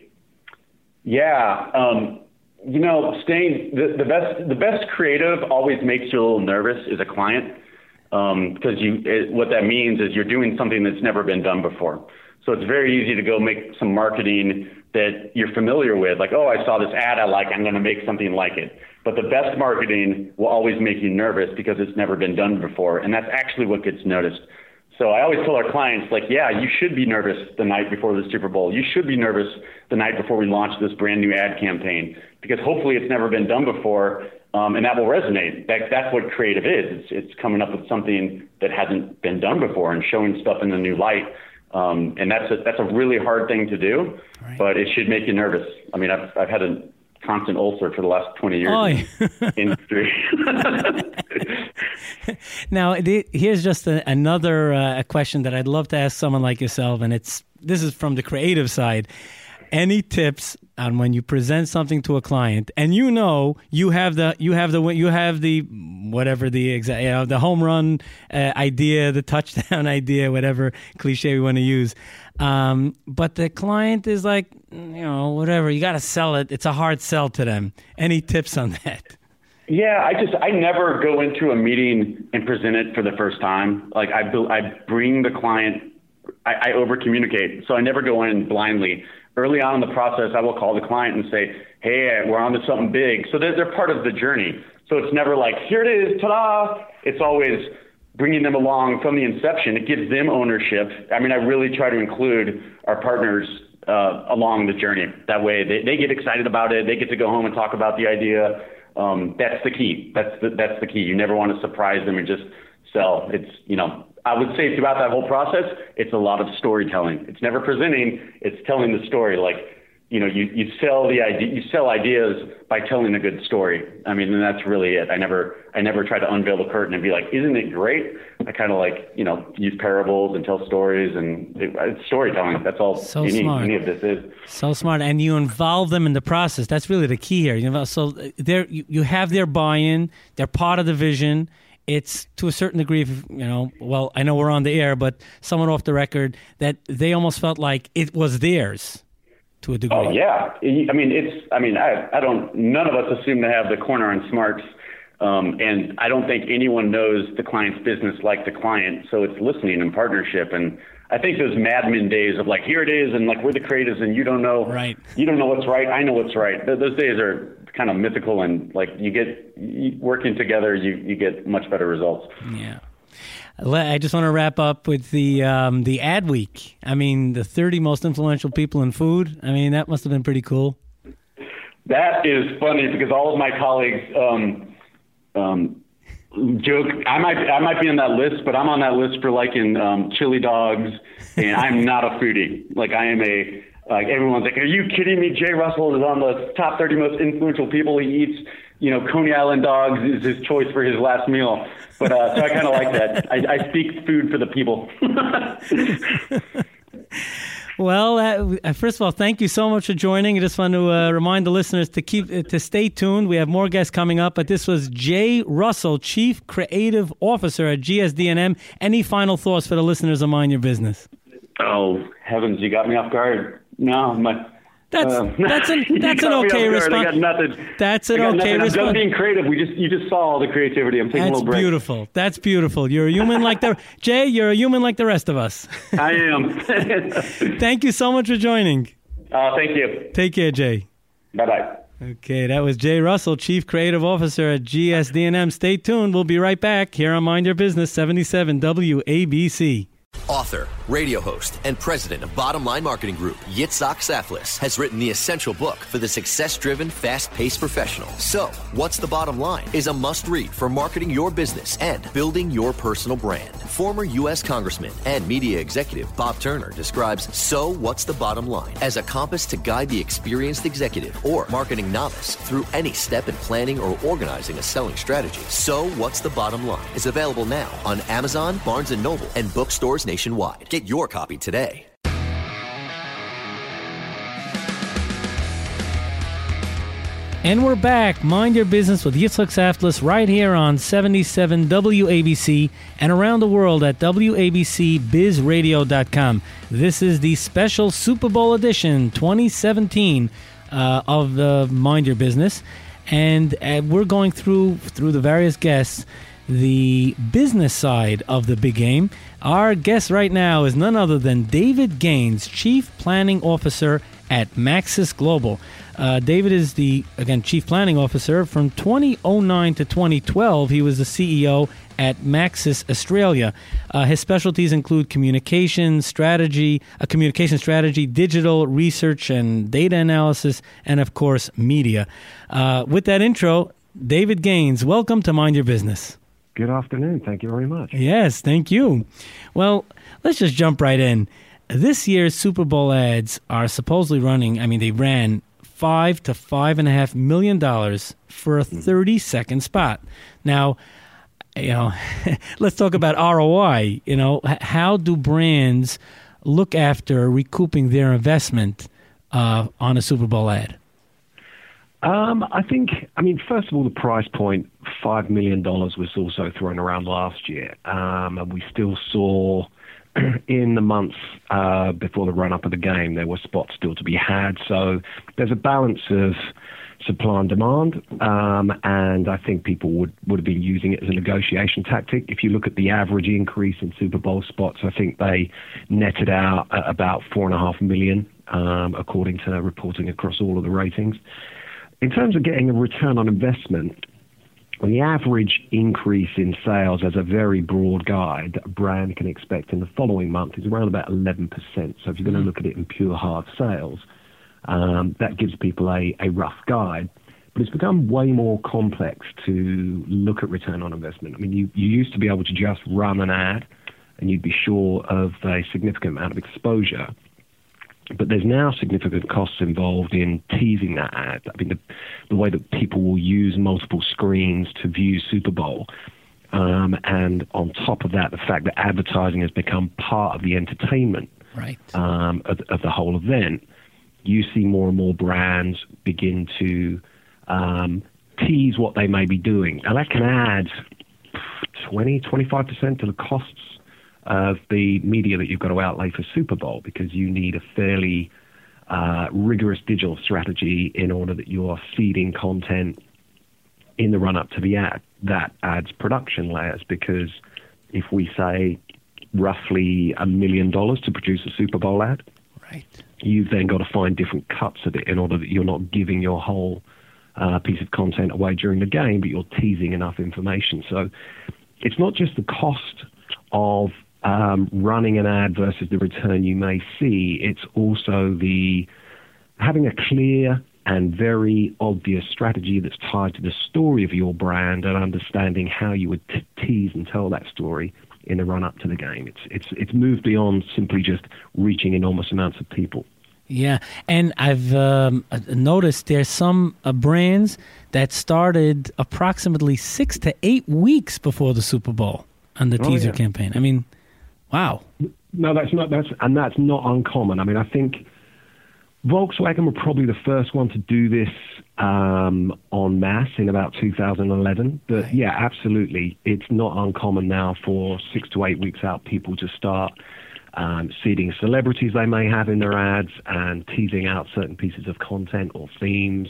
Speaker 6: Yeah, um, you know, staying the, the best the best creative always makes you a little nervous as a client. Um, because you, it, what that means is you're doing something that's never been done before. So it's very easy to go make some marketing that you're familiar with, like, oh, I saw this ad I like, I'm going to make something like it. But the best marketing will always make you nervous because it's never been done before, and that's actually what gets noticed. So I always tell our clients, like, yeah, you should be nervous the night before the Super Bowl. You should be nervous the night before we launch this brand new ad campaign, because hopefully it's never been done before, um, and that will resonate. That, that's what creative is. It's, it's coming up with something that hasn't been done before and showing stuff in a new light. Um, and that's a, that's a really hard thing to do, right. But it should make you nervous. I mean, I've, I've had a constant ulcer for the last twenty years oh, yeah. in industry.
Speaker 2: Now, here's just a, another uh, question that I'd love to ask someone like yourself, and it's this is from the creative side. Any tips on when you present something to a client, and you know you have the you have the you have the whatever the exact you know, the home run uh, idea, the touchdown idea, whatever cliche we want to use, um, but the client is like, you know, whatever, you got to sell it. It's a hard sell to them. Any tips on that?
Speaker 6: Yeah, I just I never go into a meeting and present it for the first time. Like I I bring the client, I, I over communicate, so I never go in blindly. Early on in the process, I will call the client and say, hey, we're on to something big. So they're, they're part of the journey. So it's never like, here it is, ta-da. It's always bringing them along from the inception. It gives them ownership. I mean, I really try to include our partners uh, along the journey. That way they, they get excited about it. They get to go home and talk about the idea. Um, that's the key. That's the, that's the key. You never want to surprise them and just sell. It's, you know, I would say throughout that whole process, it's a lot of storytelling. It's never presenting, it's telling the story. Like, you know, you, you sell the idea, you sell ideas by telling a good story. I mean, and that's really it. I never, I never try to unveil the curtain and be like, isn't it great? I kind of like, you know, use parables and tell stories, and it, it's storytelling. That's all
Speaker 2: so
Speaker 6: any,
Speaker 2: smart.
Speaker 6: any of this is.
Speaker 2: So smart. And you involve them in the process. That's really the key here. You know, so they're, you, you have their buy-in, they're part of the vision. It's to a certain degree, you know, well, I know we're on the air, but someone off the record that they almost felt like it was theirs to a degree.
Speaker 6: Oh, yeah. I mean, it's, I mean, I, I don't, none of us assume to have the corner on smarts. Um, and I don't think anyone knows the client's business like the client. So it's listening and partnership. And I think those Mad Men days of like, here it is, and like, we're the creatives and you don't know,
Speaker 2: right.
Speaker 6: You don't know what's right. I know what's right. Th- those days are kind of mythical, and like you get you, working together, you, you get much better results.
Speaker 2: Yeah. I just want to wrap up with the um, the ad week. I mean, the thirty most influential people in food. I mean, that must have been pretty cool.
Speaker 6: That is funny because all of my colleagues um, um, joke. I might I might be on that list, but I'm on that list for liking um, chili dogs, and I'm not a foodie. Like I am a Like everyone's like, are you kidding me? Jay Russell is on the top thirty most influential people. He eats, you know, Coney Island dogs is his choice for his last meal. But uh, so I kind of like that. I, I speak food for the people.
Speaker 2: Well, uh, first of all, thank you so much for joining. I just want to uh, remind the listeners to keep uh, to stay tuned. We have more guests coming up, but this was Jay Russell, Chief Creative Officer at G S D and M. Any final thoughts for the listeners of Mind Your Business?
Speaker 6: Oh, heavens, you got me off guard. No, my...
Speaker 2: That's
Speaker 6: uh,
Speaker 2: that's an that's an okay response.
Speaker 6: I got nothing.
Speaker 2: That's an okay
Speaker 6: nothing.
Speaker 2: response.
Speaker 6: I'm done being creative. We just you just saw all the creativity. I'm taking
Speaker 2: that's
Speaker 6: a little break.
Speaker 2: That's beautiful. That's beautiful. You're a human like the Jay. You're a human like the rest of us.
Speaker 6: I am.
Speaker 2: Thank you so much for joining.
Speaker 6: Uh, thank you.
Speaker 2: Take care, Jay.
Speaker 6: Bye bye.
Speaker 2: Okay, that was Jay Russell, Chief Creative Officer at G S D and M. Stay tuned. We'll be right back here on Mind Your Business, seventy-seven W A B C.
Speaker 8: Author, radio host, and president of Bottom Line Marketing Group, Yitzhak Saflis, has written the essential book for the success-driven, fast-paced professional. So, What's the Bottom Line is a must-read for marketing your business and building your personal brand. Former U S Congressman and media executive Bob Turner describes So, What's the Bottom Line as a compass to guide the experienced executive or marketing novice through any step in planning or organizing a selling strategy. So, What's the Bottom Line is available now on Amazon, Barnes and Noble, and bookstores nationwide. Get your copy today.
Speaker 2: And we're back. Mind Your Business with Yitzhak Saflis right here on seventy-seven W A B C and around the world at W A B C biz radio dot com. This is the special Super Bowl edition twenty seventeen uh, of the Mind Your Business. And uh, we're going through through the various guests the business side of the big game. Our guest right now is none other than David Gaines, Chief Planning Officer at Maxis Global. Uh, David is the, again, Chief Planning Officer. From twenty oh nine to twenty twelve, he was the C E O at Maxis Australia. Uh, his specialties include communication strategy, a communication strategy, digital research and data analysis, and of course, media. Uh, with that intro, David Gaines, welcome to Mind Your Business.
Speaker 9: Good afternoon. Thank you very much.
Speaker 2: Yes, thank you. Well, let's just jump right in. This year's Super Bowl ads are supposedly running, I mean, they ran five to five and a half million dollars for a thirty-second spot. Now, you know, let's talk about R O I. You know, how do brands look after recouping their investment uh, on a Super Bowl ad?
Speaker 9: Um, I think, I mean, first of all, the price point, five million dollars, was also thrown around last year. Um, and we still saw in the months uh, before the run-up of the game, there were spots still to be had. So there's a balance of supply and demand, um, and I think people would, would have been using it as a negotiation tactic. If you look at the average increase in Super Bowl spots, I think they netted out at about four and a half million, um, according to reporting across all of the ratings. In terms of getting a return on investment, the average increase in sales, as a very broad guide that a brand can expect in the following month, is around about eleven percent. So if you're going to look at it in pure hard sales, um, that gives people a, a rough guide. But it's become way more complex to look at return on investment. I mean, you, you used to be able to just run an ad and you'd be sure of a significant amount of exposure. But there's now significant costs involved in teasing that ad. I mean, the, the way that people will use multiple screens to view Super Bowl. Um, and on top of that, the fact that advertising has become part of the entertainment
Speaker 2: right.
Speaker 9: um, of, of the whole event, you see more and more brands begin to um, tease what they may be doing. Now, that can add twenty, twenty-five percent to the costs of the media that you've got to outlay for Super Bowl, because you need a fairly uh, rigorous digital strategy in order that you are feeding content in the run-up to the ad. That adds production layers, because if we say roughly a million dollars to produce a Super Bowl ad,
Speaker 2: right.
Speaker 9: you've then got to find different cuts of it in order that you're not giving your whole uh, piece of content away during the game, but you're teasing enough information. So it's not just the cost of Um, running an ad versus the return you may see. It's also the having a clear and very obvious strategy that's tied to the story of your brand and understanding how you would t- tease and tell that story in the run-up to the game. It's it's it's moved beyond simply just reaching enormous amounts of people.
Speaker 2: Yeah, and I've um, noticed there's some uh, brands that started approximately six to eight weeks before the Super Bowl on the
Speaker 9: Oh,
Speaker 2: teaser
Speaker 9: yeah.
Speaker 2: campaign. I mean, wow.
Speaker 9: No, that's not that's and that's not uncommon. I mean, I think Volkswagen were probably the first one to do this um, en masse in about two thousand eleven. But
Speaker 2: Right.
Speaker 9: yeah, absolutely, it's not uncommon now for six to eight weeks out people to start um, seeding celebrities they may have in their ads and teasing out certain pieces of content or themes.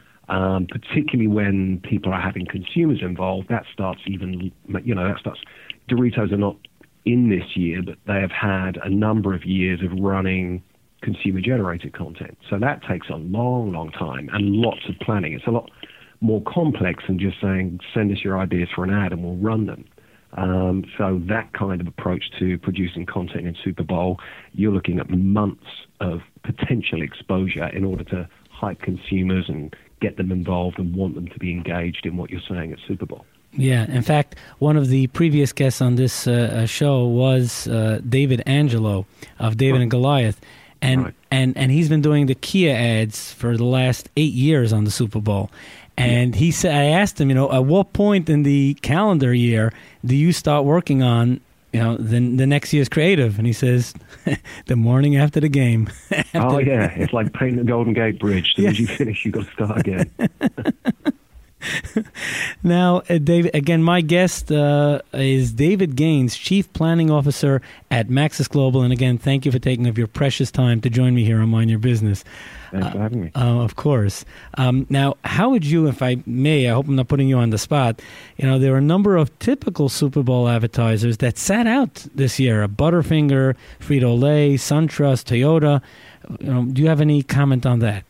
Speaker 9: Um, particularly when people are having consumers involved, that starts even, you know, that starts. Doritos are not in this year, but they have had a number of years of running consumer-generated content. So that takes a long, long time and lots of planning. It's a lot more complex than just saying, send us your ideas for an ad and we'll run them. Um, so that kind of approach to producing content in Super Bowl, you're looking at months of potential exposure in order to hype consumers and get them involved and want them to be engaged in what you're saying at Super Bowl.
Speaker 2: Yeah, in fact, one of the previous guests on this uh, show was uh, David Angelo of David
Speaker 9: Right.
Speaker 2: and Goliath, and,
Speaker 9: Right.
Speaker 2: and and he's been doing the Kia ads for the last eight years on the Super Bowl. And he said, I asked him, you know, at what point in the calendar year do you start working on, you know, the the next year's creative? And he says, the morning after the game. after
Speaker 9: Oh
Speaker 2: the-
Speaker 9: yeah, it's like painting the Golden Gate Bridge. As soon as you finish, you've got to start again.
Speaker 2: Now, uh, David, again, my guest uh, is David Gaines, Chief Planning Officer at Maxis Global. And again, thank you for taking of your precious time to join me here on Mind Your Business.
Speaker 9: Thanks for having me.
Speaker 2: Uh, of course. Um, now, how would you, if I may, I hope I'm not putting you on the spot, you know, there are a number of typical Super Bowl advertisers that sat out this year, Butterfinger, Frito-Lay, SunTrust, Toyota. You know, do you have any comment on that?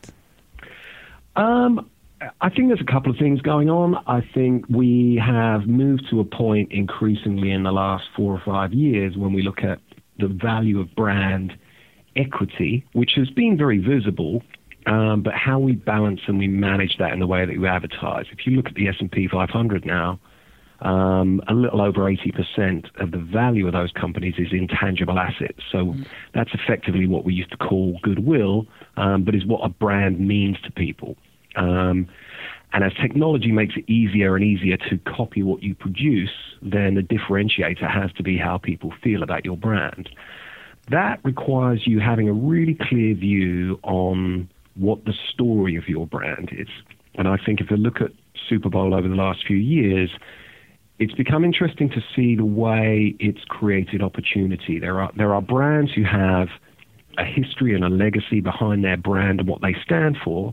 Speaker 9: Um, I think there's a couple of things going on. I think we have moved to a point increasingly in the last four or five years when we look at the value of brand equity, which has been very visible, um, but how we balance and we manage that in the way that we advertise. If you look at the S and P five hundred now, um, a little over eighty percent of the value of those companies is intangible assets. So mm. that's effectively what we used to call goodwill, um, but is what a brand means to people. Um, and as technology makes it easier and easier to copy what you produce, then the differentiator has to be how people feel about your brand. That requires you having a really clear view on what the story of your brand is. And I think if you look at Super Bowl over the last few years, it's become interesting to see the way it's created opportunity. There are there are brands who have a history and a legacy behind their brand and what they stand for.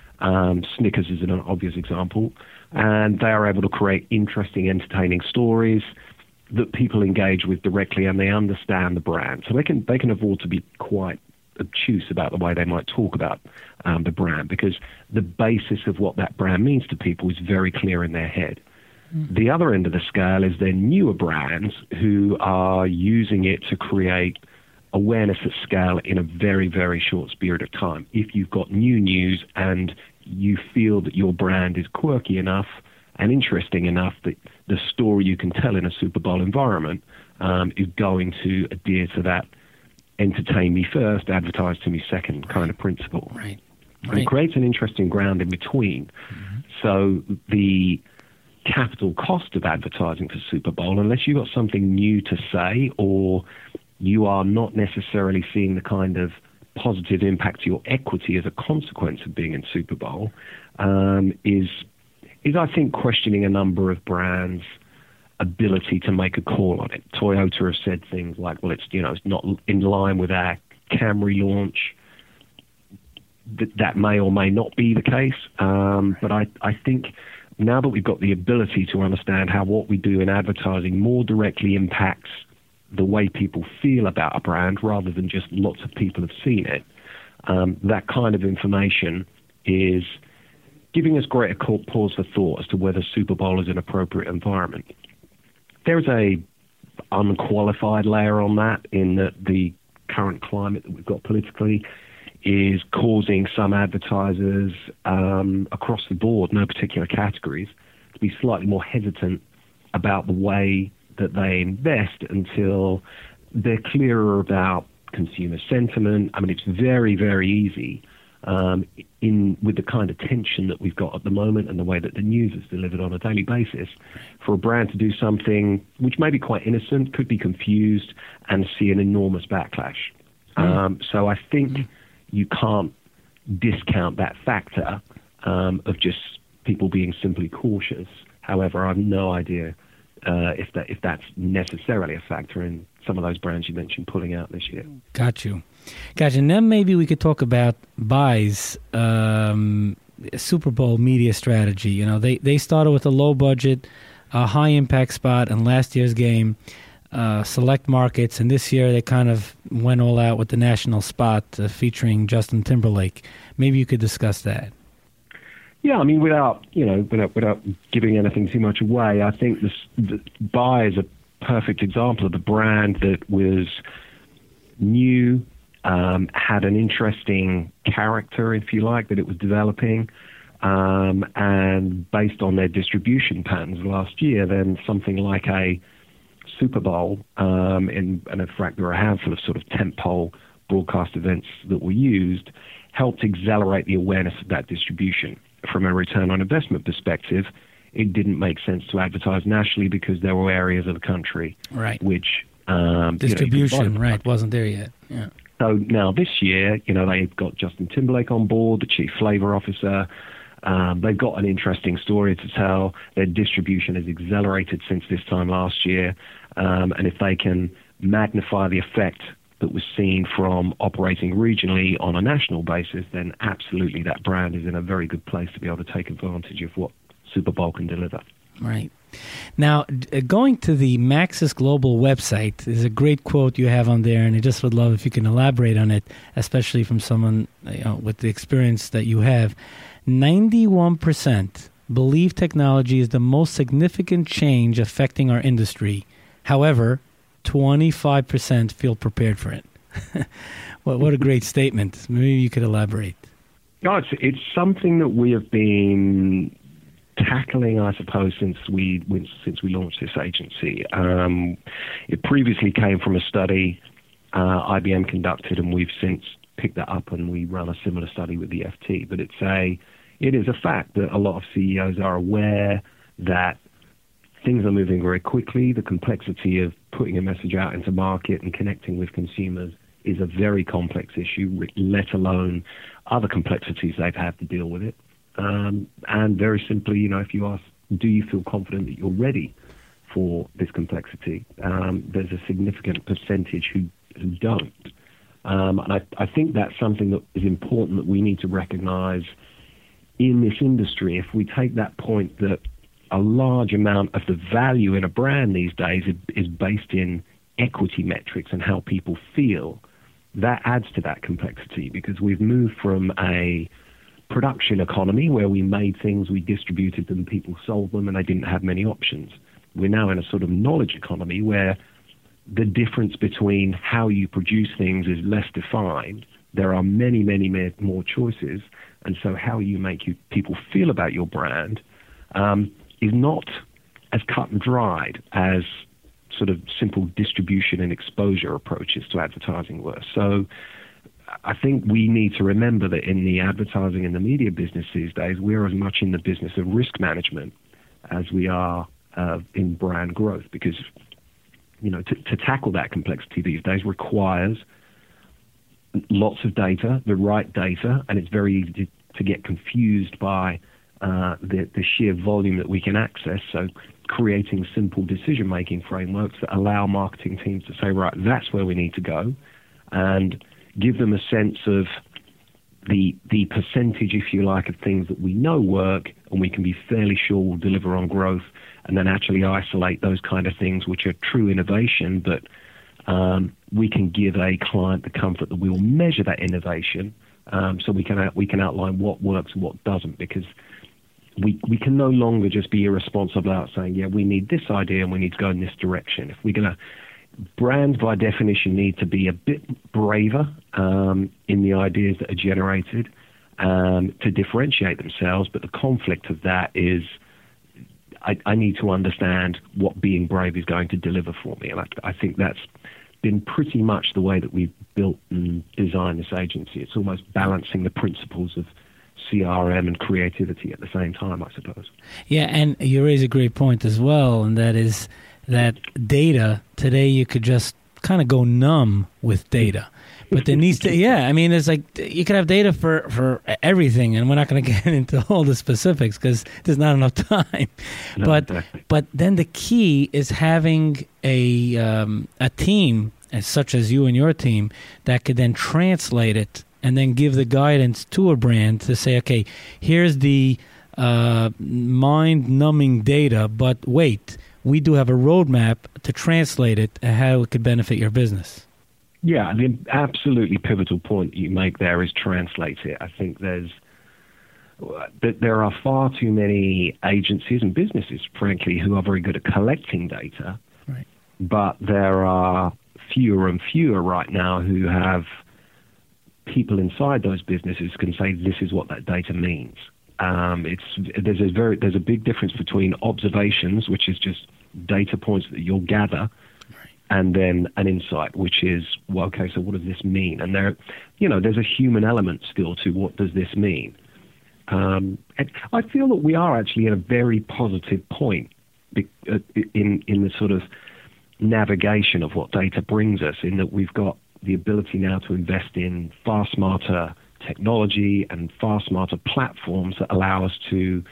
Speaker 9: Um, Snickers is an obvious example. And they are able to create interesting, entertaining stories that people engage with directly, and they understand the brand. So they can they can afford to be quite obtuse about the way they might talk about um, the brand, because the basis of what that brand means to people is very clear in their head. Mm. The other end of the scale is then newer brands who are using it to create awareness at scale in a very, very short period of time. If you've got new news and you feel that your brand is quirky enough and interesting enough that the story you can tell in a Super Bowl environment um, is going to adhere to that entertain me first, advertise to me second kind of principle.
Speaker 2: Right.
Speaker 9: And it creates an interesting ground in between. Mm-hmm. So the capital cost of advertising for Super Bowl, unless you've got something new to say or you are not necessarily seeing the kind of positive impact to your equity as a consequence of being in Super Bowl, um, is is, I think, questioning a number of brands' ability to make a call on it. Toyota have said things like, well, it's, you know, it's not in line with our Camry launch. That, that may or may not be the case. Um, but I, I think now that we've got the ability to understand how what we do in advertising more directly impacts the way people feel about a brand rather than just lots of people have seen it, um, that kind of information is giving us greater pause for thought as to whether Super Bowl is an appropriate environment. There's a unqualified layer on that in that the current climate that we've got politically is causing some advertisers um, across the board, no particular categories, to be slightly more hesitant about the way that they invest until they're clearer about consumer sentiment. I mean, it's very, very easy um, in with the kind of tension that we've got at the moment and the way that the news is delivered on a daily basis, for a brand to do something which may be quite innocent, could be confused, and see an enormous backlash. Mm. Um, so I think mm. you can't discount that factor um, of just people being simply cautious. However, I have no idea Uh, if that if that's necessarily a factor in some of those brands you mentioned pulling out this year.
Speaker 2: Got you. Got you. And then maybe we could talk about Buys, um, Super Bowl media strategy. You know, they, they started with a low budget, a high impact spot in last year's game, uh, select markets, and this year they kind of went all out with the national spot uh, featuring Justin Timberlake. Maybe you could discuss that.
Speaker 9: Yeah, I mean, without you know, without without giving anything too much away, I think this the Buy is a perfect example of a brand that was new, um, had an interesting character, if you like, that it was developing, um, and based on their distribution patterns last year, then something like a Super Bowl, um, and, and in fact there were a handful of sort of tentpole broadcast events that were used, helped accelerate the awareness of that distribution. From a return on investment perspective, it didn't make sense to advertise nationally because there were areas of the country
Speaker 2: right.
Speaker 9: which um,
Speaker 2: distribution
Speaker 9: you know,
Speaker 2: right wasn't there yet. Yeah.
Speaker 9: So now this year, you know, they've got Justin Timberlake on board, the chief flavor officer. Um, they've got an interesting story to tell. Their distribution has accelerated since this time last year. Um, and if they can magnify the effect that was seen from operating regionally on a national basis, then absolutely that brand is in a very good place to be able to take advantage of what Super Bowl can deliver. Right.
Speaker 2: Now, going to the Maxis Global website, there's a great quote you have on there, and I just would love if you can elaborate on it, especially from someone, you know, with the experience that you have. ninety-one percent believe technology is the most significant change affecting our industry. However, twenty-five percent feel prepared for it. What, what a great statement. Maybe you could elaborate.
Speaker 9: No, it's, it's something that we have been tackling, I suppose, since we since we launched this agency. Um, it previously came from a study uh, I B M conducted, and we've since picked that up, and we run a similar study with the F T. But it's a it is a fact that a lot of C E Os are aware that things are moving very quickly. The complexity of putting a message out into market and connecting with consumers is a very complex issue, let alone other complexities they've had to deal with it. Um, and very simply, you know, if you ask, do you feel confident that you're ready for this complexity? Um, there's a significant percentage who, who don't. Um, and I, I think that's something that is important that we need to recognize in this industry. If we take that point that a large amount of the value in a brand these days is, is based in equity metrics and how people feel, that adds to that complexity, because we've moved from a production economy where we made things, we distributed them, people sold them, and they didn't have many options. We're now in a sort of knowledge economy where the difference between how you produce things is less defined. There are many, many more choices, and so how you make you, people feel about your brand um, is not as cut and dried as sort of simple distribution and exposure approaches to advertising were. So I think we need to remember that in the advertising and the media business these days, we're as much in the business of risk management as we are uh, in brand growth, because, you know, to, to tackle that complexity these days requires lots of data, the right data, and it's very easy to, to get confused by uh, the, the sheer volume that we can access. So creating simple decision-making frameworks that allow marketing teams to say, right, that's where we need to go, and give them a sense of the the percentage, if you like, of things that we know work and we can be fairly sure will deliver on growth, and then actually isolate those kind of things which are true innovation, but um, we can give a client the comfort that we will measure that innovation, um, so we can out, we can outline what works and what doesn't, because we we can no longer just be irresponsible about saying, yeah, we need this idea and we need to go in this direction. If we're going to brands, by definition, need to be a bit braver um, in the ideas that are generated um, to differentiate themselves. But the conflict of that is I, I need to understand what being brave is going to deliver for me. And I, I think that's been pretty much the way that we've built and designed this agency. It's almost balancing the principles of C R M and creativity at the same time, I suppose.
Speaker 2: Yeah, and you raise a great point as well, and that is that data, today you could just kind of go numb with data. But there needs to, yeah, I mean, it's like you could have data for, for everything, and we're not going to get into all the specifics because there's not enough time. No, but exactly. But then the key is having a um, a team, as such as you and your team, that could then translate it and then give the guidance to a brand to say, okay, here's the uh, mind-numbing data, but wait, we do have a roadmap to translate it and how it could benefit your business.
Speaker 9: Yeah, the absolutely pivotal point you make there is translate it. I think there's there are far too many agencies and businesses, frankly, who are very good at collecting data,
Speaker 2: right.
Speaker 9: But there are fewer and fewer right now who have people inside those businesses who can say this is what that data means. Um, it's there's a very there's a big difference between observations, which is just data points that you'll gather,
Speaker 2: right.
Speaker 9: and then an insight, which is, well, okay, so what does this mean? And there, you know, there's a human element still to what does this mean. Um, and I feel that we are actually at a very positive point in in the sort of navigation of what data brings us, in that we've got the ability now to invest in far smarter technology and far smarter platforms that allow us to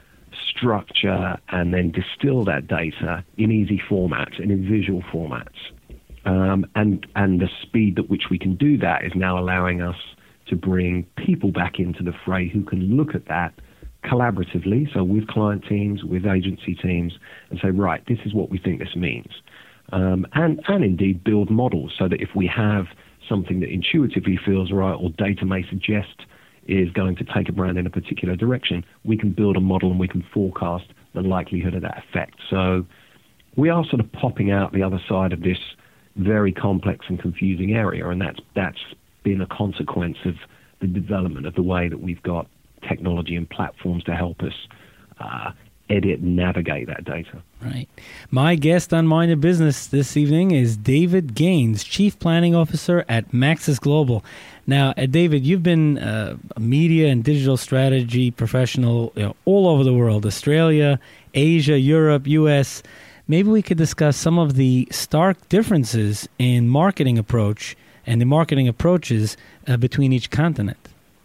Speaker 9: structure and then distill that data in easy formats and in visual formats. Um, and, and the speed at which we can do that is now allowing us to bring people back into the fray who can look at that collaboratively, so with client teams, with agency teams, and say, right, this is what we think this means. Um, and, and indeed build models so that if we have something that intuitively feels right or data may suggest is going to take a brand in a particular direction, we can build a model and we can forecast the likelihood of that effect. So we are sort of popping out the other side of this very complex and confusing area, and that's that's been a consequence of the development of the way that we've got technology and platforms to help us uh, edit and navigate that data.
Speaker 2: Right. My guest on Mind Your Business this evening is David Gaines, Chief Planning Officer at Maxis Global. Now, uh, David, you've been uh, a media and digital strategy professional, you know, all over the world, Australia, Asia, Europe, U S. Maybe we could discuss some of the stark differences in marketing approach and the marketing approaches uh, between each continent.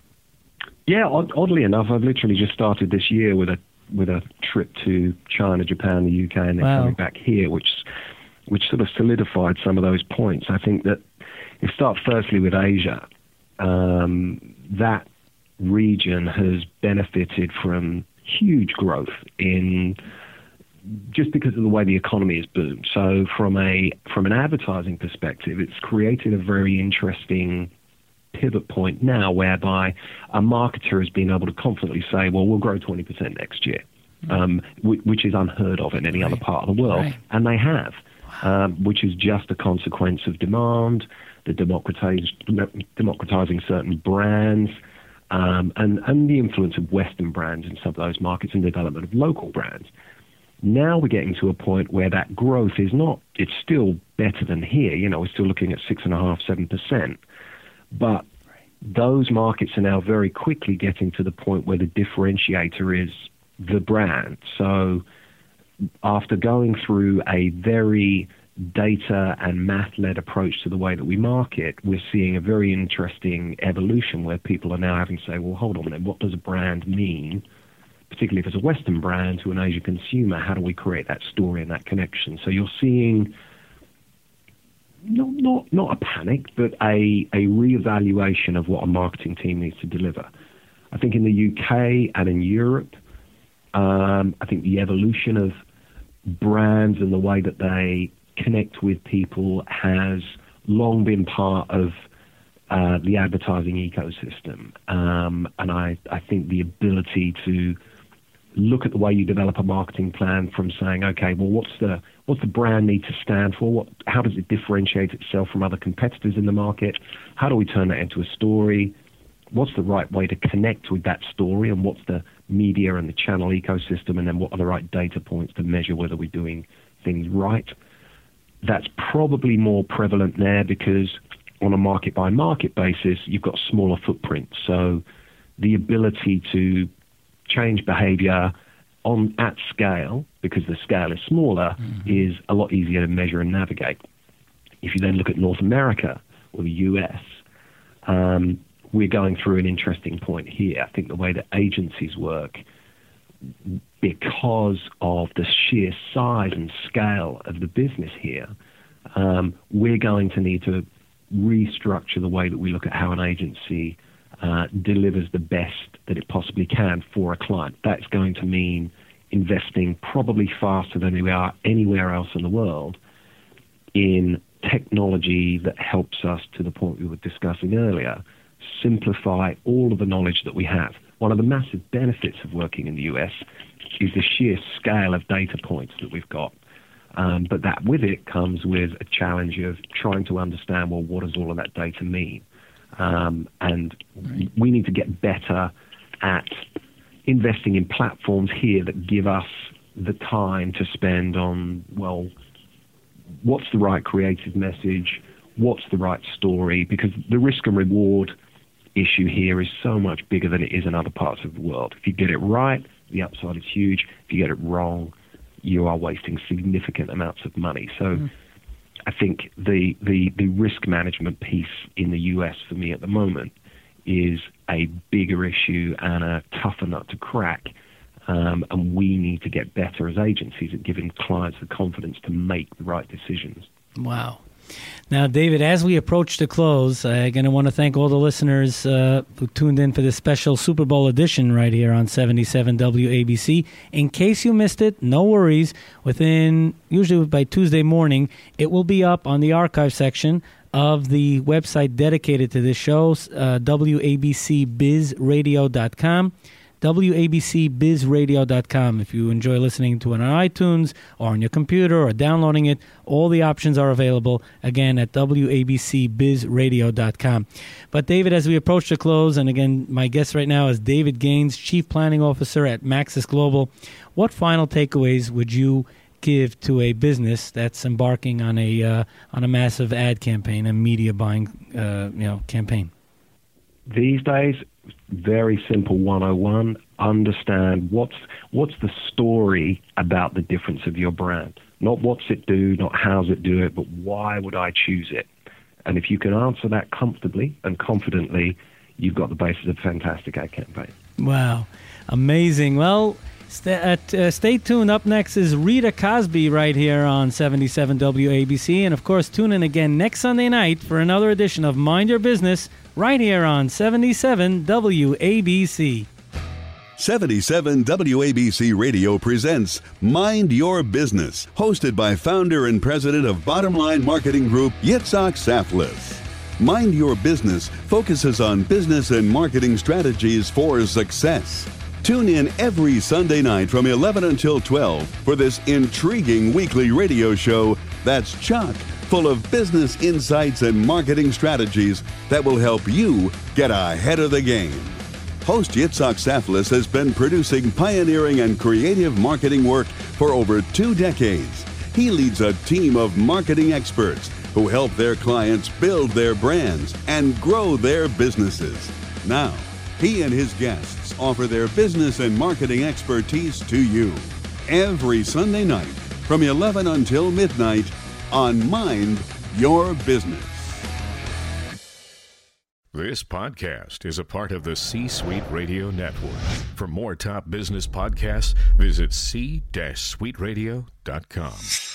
Speaker 9: Yeah, odd, oddly enough, I've literally just started this year with a with a trip to China, Japan, the U K, and then
Speaker 2: wow.
Speaker 9: coming back here, which which sort of solidified some of those points. I think that if you start firstly with Asia, um, that region has benefited from huge growth in just because of the way the economy has boomed. So from a from an advertising perspective, it's created a very interesting pivot point now whereby a marketer has been able to confidently say, well, we'll grow twenty percent next year, um, w- which is unheard of in any right. other part of the world. Right. And they have, wow. um, which is just a consequence of demand, the democratize, democratizing certain brands, um, and, and the influence of Western brands in some of those markets and development of local brands. Now we're getting to a point where that growth is not, it's still better than here. You know, we're still looking at six and a half, seven percent. But those markets are now very quickly getting to the point where the differentiator is the brand. So after going through a very data and math-led approach to the way that we market, we're seeing a very interesting evolution where people are now having to say, well, hold on then, what does a brand mean? Particularly if it's a Western brand to an Asian consumer, how do we create that story and that connection? So you're seeing Not, not not a panic, but a, a reevaluation of what a marketing team needs to deliver. I think in the U K and in Europe, um, I think the evolution of brands and the way that they connect with people has long been part of uh, the advertising ecosystem. Um, and I, I think the ability to look at the way you develop a marketing plan from saying, okay, well, what's the what's the brand need to stand for? What, how does it differentiate itself from other competitors in the market? How do we turn that into a story? What's the right way to connect with that story? And what's the media and the channel ecosystem? And then what are the right data points to measure whether we're doing things right? That's probably more prevalent there because on a market-by-market basis, you've got smaller footprints. So the ability to change behavior on at scale, because the scale is smaller, mm-hmm. is a lot easier to measure and navigate. If you then look at North America or the U S, um, we're going through an interesting point here. I think the way that agencies work, because of the sheer size and scale of the business here, um, we're going to need to restructure the way that we look at how an agency Uh, delivers the best that it possibly can for a client. That's going to mean investing probably faster than we are anywhere else in the world in technology that helps us, to the point we were discussing earlier, simplify all of the knowledge that we have. One of the massive benefits of working in the U S is the sheer scale of data points that we've got. Um, but that with it comes with a challenge of trying to understand, well, what does all of that data mean? Um, and right. we need to get better at investing in platforms here that give us the time to spend on, well, what's the right creative message? What's the right story? Because the risk and reward issue here is so much bigger than it is in other parts of the world. If you get it right, the upside is huge. If you get it wrong, you are wasting significant amounts of money. So mm. I think the, the, the risk management piece in the U S for me at the moment is a bigger issue and a tougher nut to crack. Um, and we need to get better as agencies at giving clients the confidence to make the right decisions.
Speaker 2: Wow. Now, David, as we approach the close, I'm going to want to thank all the listeners uh, who tuned in for this special Super Bowl edition right here on seventy-seven W A B C. In case you missed it, no worries. Within, usually by Tuesday morning, it will be up on the archive section of the website dedicated to this show, uh, W A B C biz radio dot com. W A B C biz radio dot com. If you enjoy listening to it on iTunes or on your computer or downloading it, all the options are available, again, at W A B C biz radio dot com. But, David, as we approach the close, and again, my guest right now is David Gaines, Chief Planning Officer at Maxis Global. What final takeaways would you give to a business that's embarking on a uh, on a massive ad campaign, a media buying uh, you know campaign?
Speaker 9: These days, very simple one oh one, understand what's what's the story about the difference of your brand. Not what's it do, not how's it do it, but why would I choose it? And if you can answer that comfortably and confidently, you've got the basis of a fantastic ad campaign.
Speaker 2: Wow. Amazing. Well, st- uh, stay tuned. Up next is Rita Cosby right here on seventy-seven W A B C. And, of course, tune in again next Sunday night for another edition of Mind Your Business right here on seventy-seven W A B C.
Speaker 1: seventy-seven W A B C Radio presents Mind Your Business, hosted by founder and president of Bottom Line Marketing Group, Yitzhak Saflis. Mind Your Business focuses on business and marketing strategies for success. Tune in every Sunday night from eleven until twelve for this intriguing weekly radio show that's chock full of business insights and marketing strategies that will help you get ahead of the game. Host Yitzhak Saflis has been producing pioneering and creative marketing work for over two decades. He leads a team of marketing experts who help their clients build their brands and grow their businesses. Now, he and his guests offer their business and marketing expertise to you every Sunday night from eleven until midnight on Mind Your Business.
Speaker 10: This podcast is a part of the C-Suite Radio Network. For more top business podcasts, visit c suite radio dot com.